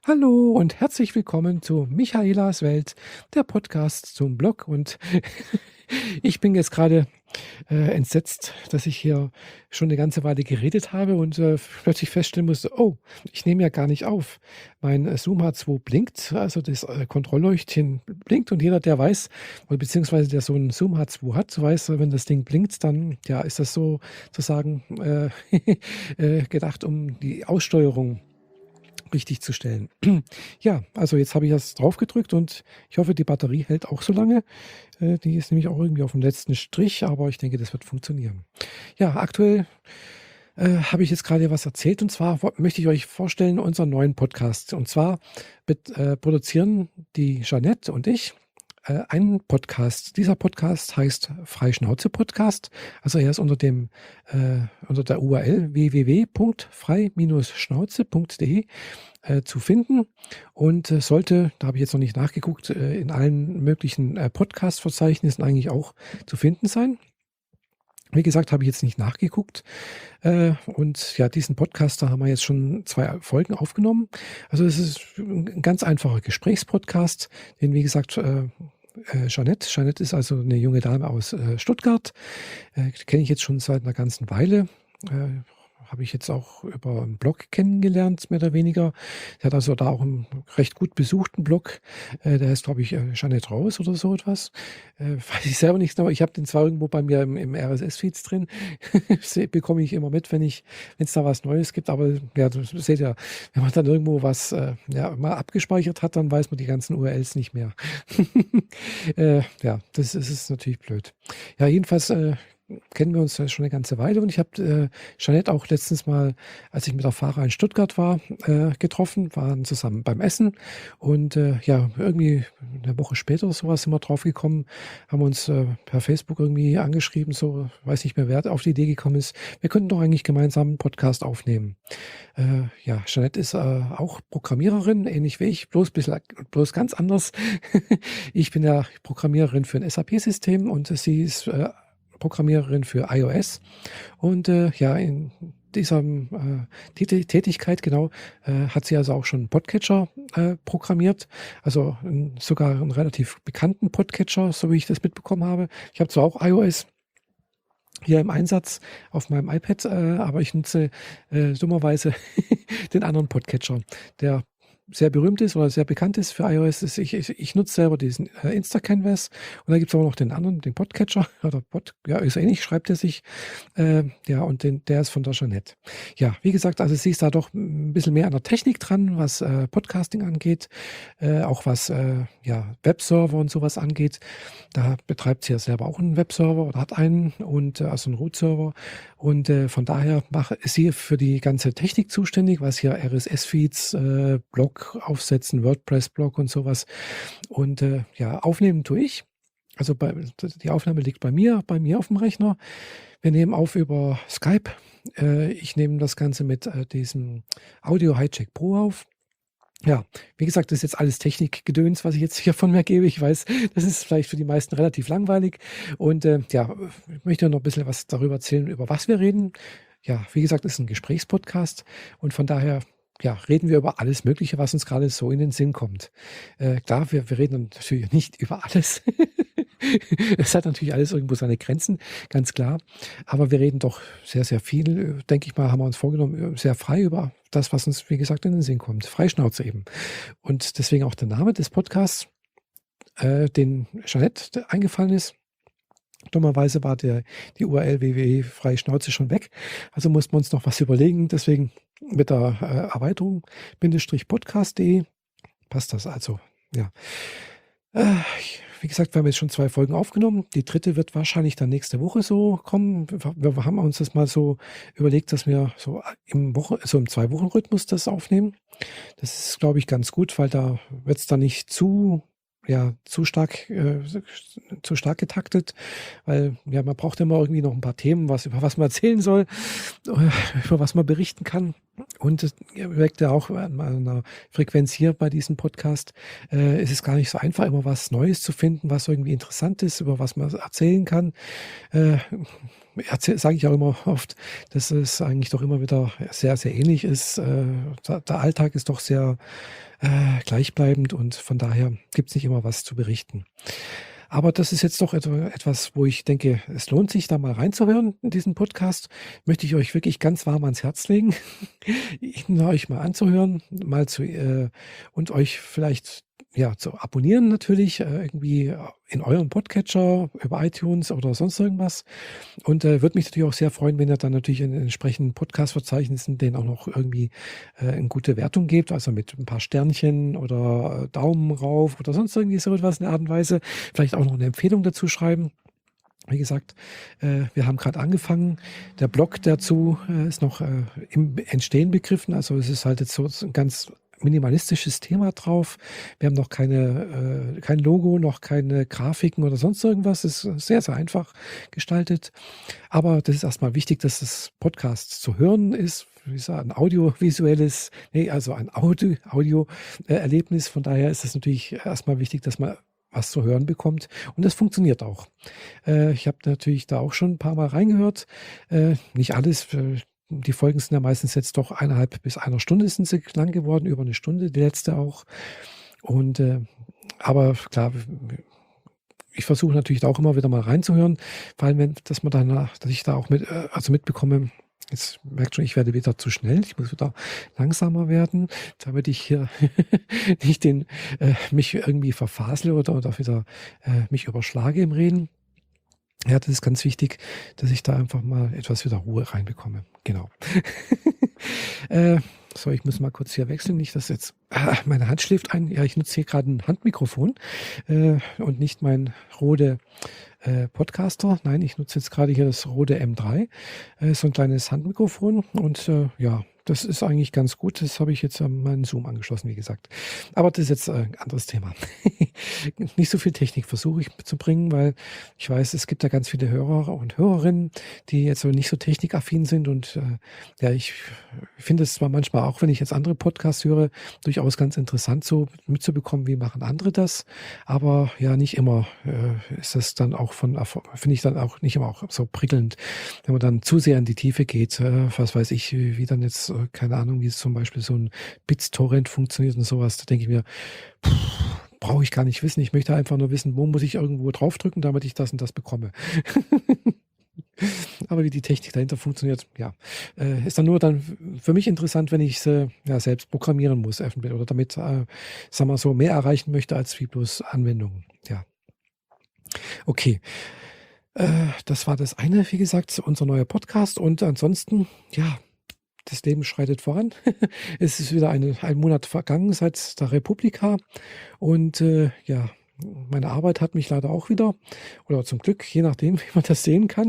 Hallo und herzlich willkommen zu Michaelas Welt, der Podcast zum Blog. Und ich bin jetzt gerade entsetzt, dass ich hier schon eine ganze Weile geredet habe und plötzlich feststellen musste, oh, ich nehme ja gar nicht auf. Mein Zoom H2 blinkt, also das Kontrollleuchtchen blinkt, und jeder, der weiß, oder beziehungsweise der so einen Zoom H2 hat, weiß, wenn das Ding blinkt, dann ja, ist das so sozusagen gedacht, um die Aussteuerung richtig zu stellen. Ja, also jetzt habe ich das drauf gedrückt und ich hoffe, die Batterie hält auch so lange. Die ist nämlich auch irgendwie auf dem letzten Strich, aber ich denke, das wird funktionieren. Ja, aktuell habe ich jetzt gerade was erzählt, und zwar möchte ich euch vorstellen unseren neuen Podcast. Und zwar produzieren die Jeanette und ich einen Podcast. Dieser Podcast heißt Freischnauze-Podcast. Also er ist unter der URL www.frei-schnauze.de zu finden und sollte, da habe ich jetzt noch nicht nachgeguckt, in allen möglichen Podcast-Verzeichnissen eigentlich auch zu finden sein. Wie gesagt, habe ich jetzt nicht nachgeguckt. Und ja, diesen Podcast, da haben wir jetzt schon 2 Folgen aufgenommen. Also es ist ein ganz einfacher Gesprächspodcast, den, wie gesagt, Jeanette ist also eine junge Dame aus Stuttgart, kenne ich jetzt schon seit einer ganzen Weile. Habe ich jetzt auch über einen Blog kennengelernt, mehr oder weniger. Sie hat also da auch einen recht gut besuchten Blog. Der heißt, glaube ich, Jeanette Raus oder so etwas. Weiß ich selber nicht genau. Ich habe den zwar irgendwo bei mir im RSS-Feeds drin. Bekomme ich immer mit, wenn es da was Neues gibt. Aber ja, du seht ja, wenn man dann irgendwo was ja, mal abgespeichert hat, dann weiß man die ganzen URLs nicht mehr. Ja, das ist natürlich blöd. Ja, jedenfalls kennen wir uns ja schon eine ganze Weile, und ich habe Jeanette auch letztens mal, als ich mit der Fahrer in Stuttgart war, getroffen, waren zusammen beim Essen, und ja, irgendwie eine Woche später oder sowas sind wir drauf gekommen, haben uns per Facebook irgendwie angeschrieben, so, weiß nicht mehr, wer auf die Idee gekommen ist, wir könnten doch eigentlich gemeinsam einen Podcast aufnehmen. Ja, Jeanette ist auch Programmiererin, ähnlich wie ich, bloß ganz anders. Ich bin ja Programmiererin für ein SAP-System, und sie ist Programmiererin für iOS, und ja, in dieser Tätigkeit, genau, hat sie also auch schon einen Podcatcher programmiert, also sogar einen relativ bekannten Podcatcher, so wie ich das mitbekommen habe. Ich habe zwar auch iOS hier im Einsatz auf meinem iPad, aber ich nutze dummerweise den anderen Podcatcher, der sehr berühmt ist oder sehr bekannt ist für iOS. Ich nutze selber diesen Instacanvas, und da gibt es auch noch den anderen, den Podcatcher, oder ja, ist ähnlich, schreibt er sich. Ja, und der ist von der Jeanette. Ja, wie gesagt, also sie ist da doch ein bisschen mehr an der Technik dran, was Podcasting angeht, auch was ja, Webserver und sowas angeht. Da betreibt sie ja selber auch einen Webserver oder hat einen, und also einen Root-Server. Und von daher ist sie für die ganze Technik zuständig, was hier RSS-Feeds, Blog aufsetzen, WordPress-Blog und sowas. Und ja, aufnehmen tue ich. Also die Aufnahme liegt bei mir auf dem Rechner. Wir nehmen auf über Skype. Ich nehme das Ganze mit diesem Audio Hijack Pro auf. Ja, wie gesagt, das ist jetzt alles Technikgedöns, was ich jetzt hier von mir gebe. Ich weiß, das ist vielleicht für die meisten relativ langweilig. Und ja, ich möchte noch ein bisschen was darüber erzählen, über was wir reden. Ja, wie gesagt, es ist ein Gesprächspodcast, und von daher ja, reden wir über alles Mögliche, was uns gerade so in den Sinn kommt. Klar, wir reden natürlich nicht über alles. Es hat natürlich alles irgendwo seine Grenzen, ganz klar. Aber wir reden doch sehr, sehr viel, denke ich mal, haben wir uns vorgenommen, sehr frei über das, was uns, wie gesagt, in den Sinn kommt. Freischnauze eben. Und deswegen auch der Name des Podcasts, den Jeanette eingefallen ist. Dummerweise war die URL www.freischnauze schon weg. Also mussten wir uns noch was überlegen. Deswegen mit der Erweiterung -podcast.de passt das also. Ja. Wie gesagt, wir haben jetzt schon 2 Folgen aufgenommen. Die dritte wird wahrscheinlich dann nächste Woche so kommen. Wir haben uns das mal so überlegt, dass wir so im 2-Wochen-Rhythmus das aufnehmen. Das ist, glaube ich, ganz gut, weil da wird es dann nicht zu stark getaktet, weil ja, man braucht immer irgendwie noch ein paar Themen, über was man erzählen soll, über was man berichten kann. Und es merkt ja auch an meiner Frequenz hier bei diesem Podcast, ist es gar nicht so einfach, immer was Neues zu finden, was irgendwie interessant ist, über was man erzählen kann. Äh, Sage ich auch immer oft, dass es eigentlich doch immer wieder sehr, sehr ähnlich ist. Der Alltag ist doch sehr gleichbleibend und von daher gibt es nicht immer was zu berichten. Aber das ist jetzt doch etwas, wo ich denke, es lohnt sich, da mal reinzuhören in diesen Podcast. Möchte ich euch wirklich ganz warm ans Herz legen, ihn euch mal anzuhören, und euch vielleicht ja zu abonnieren natürlich, irgendwie in eurem Podcatcher über iTunes oder sonst irgendwas. Und würde mich natürlich auch sehr freuen, wenn ihr dann natürlich in den entsprechenden Podcast-Verzeichnissen denen auch noch irgendwie eine gute Wertung gebt, also mit ein paar Sternchen oder Daumen rauf oder sonst irgendwie so etwas in der Art und Weise. Vielleicht auch noch eine Empfehlung dazu schreiben. Wie gesagt, wir haben gerade angefangen. Der Blog dazu ist noch im Entstehen begriffen. Also es ist halt jetzt so ein ganz minimalistisches Thema drauf. Wir haben noch kein Logo, noch keine Grafiken oder sonst irgendwas. Es ist sehr, sehr einfach gestaltet. Aber das ist erstmal wichtig, dass das Podcast zu hören ist. Wie gesagt, ein audiovisuelles, nee, also ein Audio-Erlebnis. Von daher ist es natürlich erstmal wichtig, dass man was zu hören bekommt. Und das funktioniert auch. Ich habe natürlich da auch schon ein paar Mal reingehört. Nicht alles. Die Folgen sind ja meistens jetzt doch 1,5 bis 1 Stunde sind sie lang geworden, über 1 Stunde, die letzte auch. Und aber klar, ich versuche natürlich da auch immer wieder mal reinzuhören, vor allem, dass man danach, dass ich da auch also mitbekomme, jetzt merkt schon, ich werde wieder zu schnell, ich muss wieder langsamer werden, damit ich hier nicht mich irgendwie verfasle oder wieder mich überschlage im Reden. Ja, das ist ganz wichtig, dass ich da einfach mal etwas wieder Ruhe reinbekomme. Genau. äh, so, ich muss mal kurz hier wechseln, nicht, dass jetzt meine Hand schläft ein. Ja, ich nutze hier gerade ein Handmikrofon und nicht mein Rode Podcaster. Nein, ich nutze jetzt gerade hier das Rode M3, so ein kleines Handmikrofon und ja, das ist eigentlich ganz gut. Das habe ich jetzt an meinen Zoom angeschlossen, wie gesagt. Aber das ist jetzt ein anderes Thema. Nicht so viel Technik versuche ich zu bringen, weil ich weiß, es gibt da ganz viele Hörer und Hörerinnen, die jetzt so nicht so technikaffin sind. Und ja, ich finde es zwar manchmal auch, wenn ich jetzt andere Podcasts höre, durchaus ganz interessant so mitzubekommen, wie machen andere das. Aber ja, nicht immer ist das dann auch finde ich dann auch nicht immer auch so prickelnd, wenn man dann zu sehr in die Tiefe geht. Was weiß ich, wie dann jetzt, keine Ahnung, wie es zum Beispiel so ein BitTorrent funktioniert und sowas. Da denke ich mir, brauche ich gar nicht wissen. Ich möchte einfach nur wissen, wo muss ich irgendwo draufdrücken, damit ich das und das bekomme. Aber wie die Technik dahinter funktioniert, ja, ist dann nur dann für mich interessant, wenn ich es ja, selbst programmieren muss oder damit, sagen wir so, mehr erreichen möchte als wie bloß Anwendungen. Ja, okay. Das war das eine, wie gesagt, unser neuer Podcast. Und ansonsten, ja, das Leben schreitet voran. Es ist wieder ein Monat vergangen seit der Republika. Und ja, meine Arbeit hat mich leider auch wieder, oder zum Glück, je nachdem, wie man das sehen kann.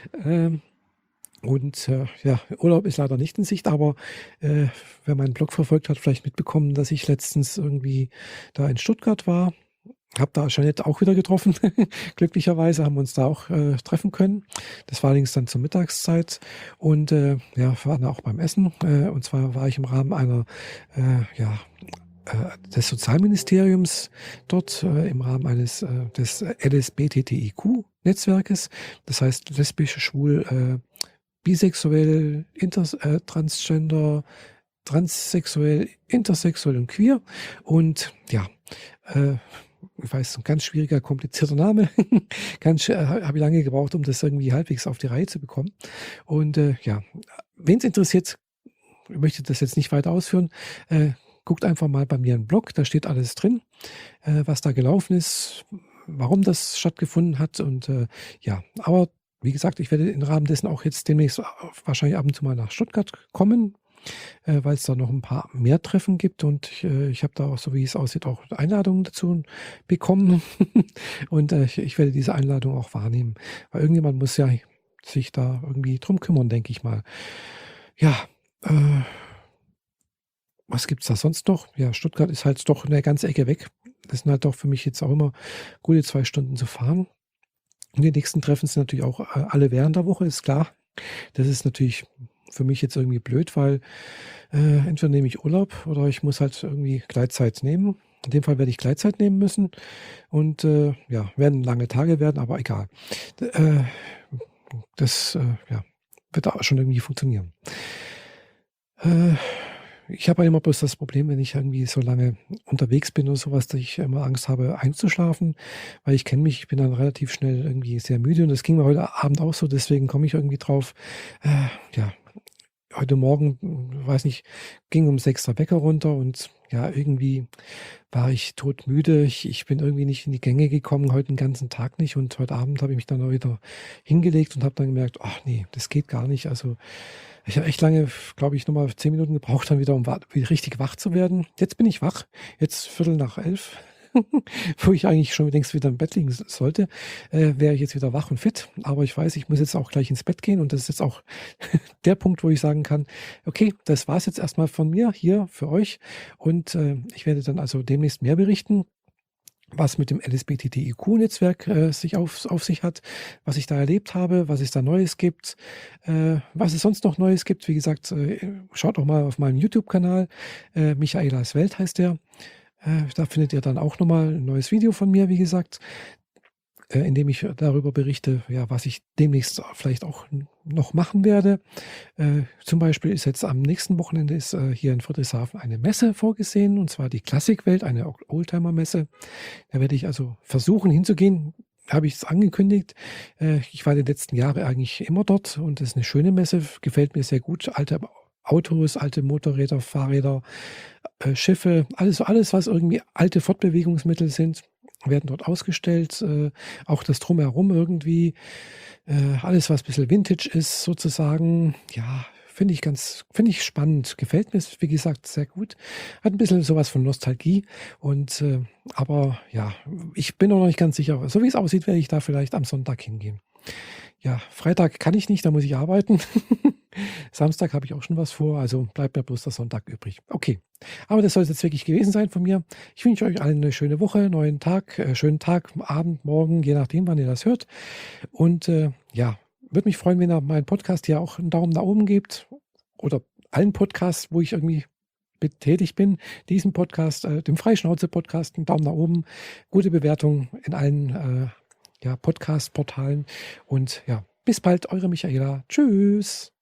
Und ja, Urlaub ist leider nicht in Sicht, aber wer meinen Blog verfolgt hat, vielleicht mitbekommen, dass ich letztens irgendwie da in Stuttgart war. Habe da Jeanette auch wieder getroffen. Glücklicherweise haben wir uns da auch treffen können. Das war allerdings dann zur Mittagszeit und ja, wir waren auch beim Essen. Und zwar war ich im Rahmen ja, des Sozialministeriums dort im Rahmen des LSBTTIQ-Netzwerkes. Das heißt lesbisch, schwul, bisexuell, transgender, transsexuell, intersexuell und queer. Und ja, ich weiß, ein ganz schwieriger, komplizierter Name. Habe ich lange gebraucht, um das irgendwie halbwegs auf die Reihe zu bekommen. Und ja, wen es interessiert, ich möchte das jetzt nicht weiter ausführen, guckt einfach mal bei mir im Blog, da steht alles drin, was da gelaufen ist, warum das stattgefunden hat. Und ja, aber wie gesagt, ich werde im Rahmen dessen auch jetzt demnächst wahrscheinlich ab und zu mal nach Stuttgart kommen, weil es da noch ein paar mehr Treffen gibt und ich habe da auch, so wie es aussieht, auch Einladungen dazu bekommen und ich werde diese Einladung auch wahrnehmen, weil irgendjemand muss ja sich da irgendwie drum kümmern, denke ich mal. Ja, was gibt's da sonst noch? Ja, Stuttgart ist halt doch eine ganze Ecke weg. Das sind halt doch für mich jetzt auch immer gute 2 Stunden zu fahren. Und die nächsten Treffen sind natürlich auch alle während der Woche, ist klar. Das ist natürlich für mich jetzt irgendwie blöd, weil entweder nehme ich Urlaub oder ich muss halt irgendwie Gleitzeit nehmen. In dem Fall werde ich Gleitzeit nehmen müssen und ja, werden lange Tage werden, aber egal. Das ja, wird auch schon irgendwie funktionieren. Äh, Ich habe halt immer bloß das Problem, wenn ich irgendwie so lange unterwegs bin oder sowas, dass ich immer Angst habe, einzuschlafen, weil ich kenne mich, ich bin dann relativ schnell irgendwie sehr müde und das ging mir heute Abend auch so, deswegen komme ich irgendwie drauf. Ja, heute Morgen, weiß nicht, ging um 6 der Wecker runter und ja, irgendwie war ich todmüde. Ich bin irgendwie nicht in die Gänge gekommen, heute den ganzen Tag nicht und heute Abend habe ich mich dann auch wieder hingelegt und habe dann gemerkt: „Ach nee, das geht gar nicht.“ Also, ich habe echt lange, glaube ich, noch mal 10 Minuten gebraucht dann wieder, um wa wieder richtig wach zu werden. Jetzt bin ich wach, jetzt 11:15, wo ich eigentlich schon längst wieder im Bett liegen sollte, wäre ich jetzt wieder wach und fit. Aber ich weiß, ich muss jetzt auch gleich ins Bett gehen und das ist jetzt auch der Punkt, wo ich sagen kann: „Okay, das war's jetzt erst mal von mir hier für euch und ich werde dann also demnächst mehr berichten, was mit dem LSBTTIQ-Netzwerk sich auf sich hat, was ich da erlebt habe, was es da Neues gibt, was es sonst noch Neues gibt.“ Wie gesagt, schaut auch mal auf meinem YouTube-Kanal, Michaelas Welt heißt der. Da findet ihr dann auch noch mal 'n neues Video von mir, wie gesagt, in dem ich darüber berichte, ja, was ich demnächst vielleicht auch noch machen werde. Zum Beispiel ist jetzt am nächsten Wochenende ist, hier in Friedrichshafen eine Messe vorgesehen, und zwar die Klassikwelt, eine Oldtimer-Messe. Da werde ich also versuchen hinzugehen, habe ich es angekündigt. Ich war die letzten Jahre eigentlich immer dort und das ist eine schöne Messe, gefällt mir sehr gut. Alte Autos, alte Motorräder, Fahrräder, Schiffe, alles, was irgendwie alte Fortbewegungsmittel sind, werden dort ausgestellt. Auch das Drumherum irgendwie, alles, was ein bisschen Vintage ist sozusagen. Ja, finde ich spannend. Gefällt mir, wie gesagt, sehr gut. Hat ein bisschen sowas von Nostalgie und, aber ja, ich bin auch noch nicht ganz sicher. So wie es aussieht, werde ich da vielleicht am Sonntag hingehen. Ja, Freitag kann ich nicht, da muss ich arbeiten. Samstag habe ich auch schon was vor, also bleibt mir bloß der Sonntag übrig. Okay, aber das soll es jetzt wirklich gewesen sein von mir. Ich wünsche euch allen eine schöne Woche, neuen Tag, schönen Tag, Abend, Morgen, je nachdem, wann ihr das hört. Und ja, würde mich freuen, wenn ihr meinen Podcast hier auch einen Daumen nach oben gebt oder allen Podcasts, wo ich irgendwie tätig bin, diesen Podcast, dem Freischnauze-Podcast, einen Daumen nach oben, gute Bewertung in allen ja, Podcast-Portalen und ja, bis bald, eure Michaela. Tschüss.